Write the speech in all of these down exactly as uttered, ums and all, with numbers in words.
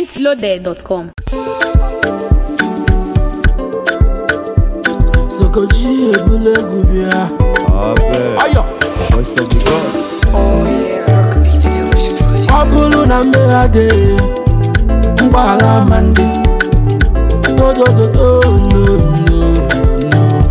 Entloaded dot com. Sokoji ebule gubia. Abe. Ayo. Voice of the gods. Oh yeah, rock beat delicious produce. Abulu na mehade. Mbala mandi. Do do do do no no no.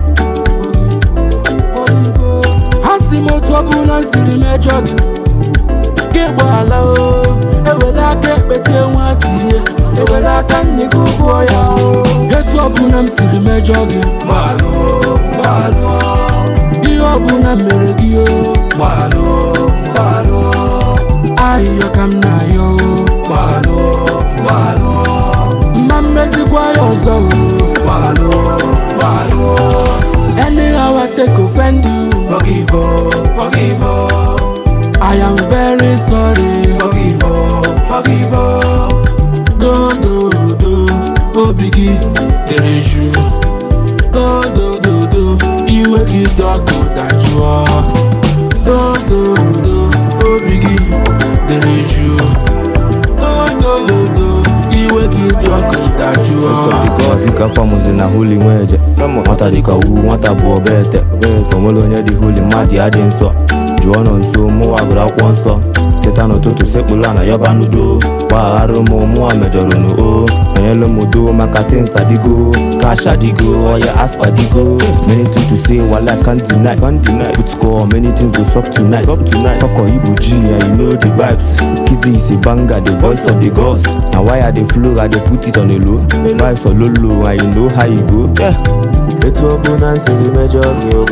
Forgive, forgive. Hasimo tobu na siri mejogi. Kebala o. Ewela kebete nwati. Ewela kanni gugu ya o. Yetu abuna msiri mejogi. Malo, malo. Iyo abuna meregi o. Malo, malo. Ayo kam na yo. Malo, malo. Mamezi kwa yo so. Malo, malo. Anyhow I take offend you. Forgive, forgive. I am very sorry. Forgive, forgive. Do do do, oh biggie, there is you. Do do do do, you will give dog that you are. Do do do, oh biggie, there is you. Do do do, you will give dog that you are. Voice of the gods. You can farm us in a holy wedge. What are the cow? What are the better? Tomolo near the holy madi adin so. Joan on so more agra one so. Tetano to sepulana yabanudo. Waro mo mo amejoruno o. Anyelo modo makatin sadigo. Kasha digo or ya ask for digo. Many things to say while I can't deny. Can't deny. Put score many things go suck tonight. Suck tonight. Suck or Ibu G and you know the vibes. Kizzy is a banger, the voice of the gods. Now why are they flow? I they put it on the low. Vibes for low low and you know how you go. Yeah. It's abundance in the major girl.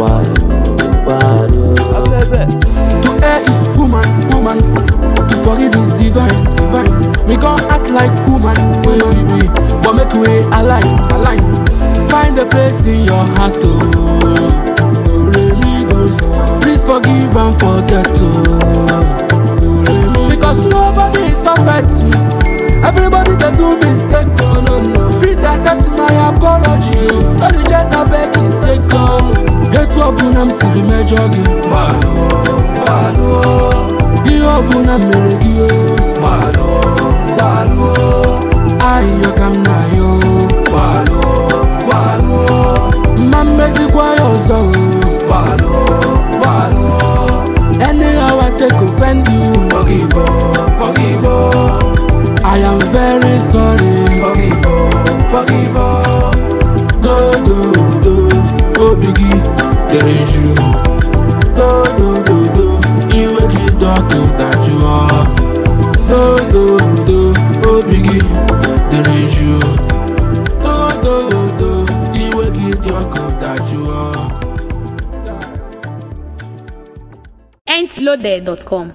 To err is human, woman. To forgive is divine, divine. We gon' act like woman, where we be. But make way align, align. Find a place in your heart, oh. Do re mi do so. Please forgive and forget, oh. Do re mi. Because nobody is perfect. Everybody they do mistake, oh no no. Please accept my apology. Don't reject a beg it, take go. Yetu abuna msiri mejogi. Malo, malo. Iyo abuna meregi o. Malo, malo. Ayo kam na yo. Malo, malo. Mamezi kwa yo so. Malo, malo. Anyhow I take offend you. Forgive, forgive. I am very sorry. Forgive, forgive. Do do do, oh biggie, there is you. Do do do do, you will give dog that you are. Do do do, oh biggie, there is you. Do do do, you will give dog that you are. Entloaded dot com.